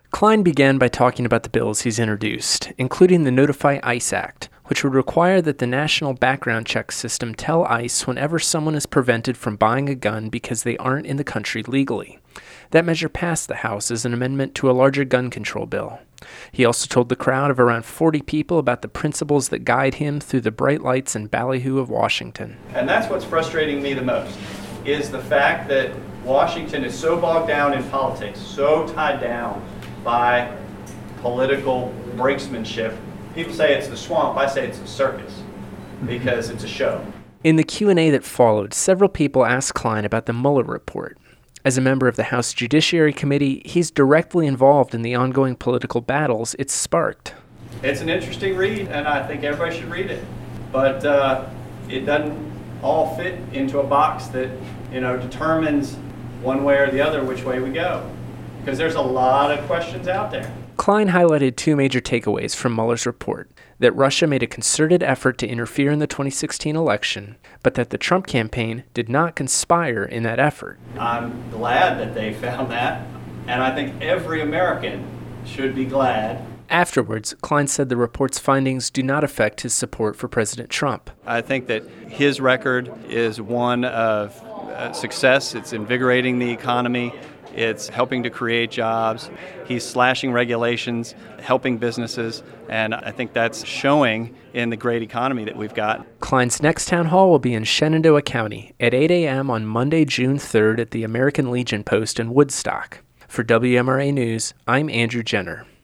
Klein began by talking about the bills he's introduced, including the Notify ICE Act, which would require that the national background check system tell ICE whenever someone is prevented from buying a gun because they aren't in the country legally. That measure passed the House as an amendment to a larger gun control bill. He also told the crowd of around 40 people about the principles that guide him through the bright lights and ballyhoo of Washington. And that's what's frustrating me the most, is the fact that Washington is so bogged down in politics, so tied down by political brinksmanship. People say it's the swamp, I say it's the circus, because it's a show. In the Q&A that followed, several people asked Klein about the Mueller report. As a member of the House Judiciary Committee, he's directly involved in the ongoing political battles it's sparked. It's an interesting read, and I think everybody should read it. But it doesn't all fit into a box that, determines one way or the other which way we go. Because there's a lot of questions out there. Klein highlighted two major takeaways from Mueller's report: that Russia made a concerted effort to interfere in the 2016 election, but that the Trump campaign did not conspire in that effort. I'm glad that they found that, and I think every American should be glad. Afterwards, Klein said the report's findings do not affect his support for President Trump. I think that his record is one of success. It's invigorating the economy. It's helping to create jobs. He's slashing regulations, helping businesses, and I think that's showing in the great economy that we've got. Klein's next town hall will be in Shenandoah County at 8 a.m. on Monday, June 3rd at the American Legion Post in Woodstock. For WMRA News, I'm Andrew Jenner.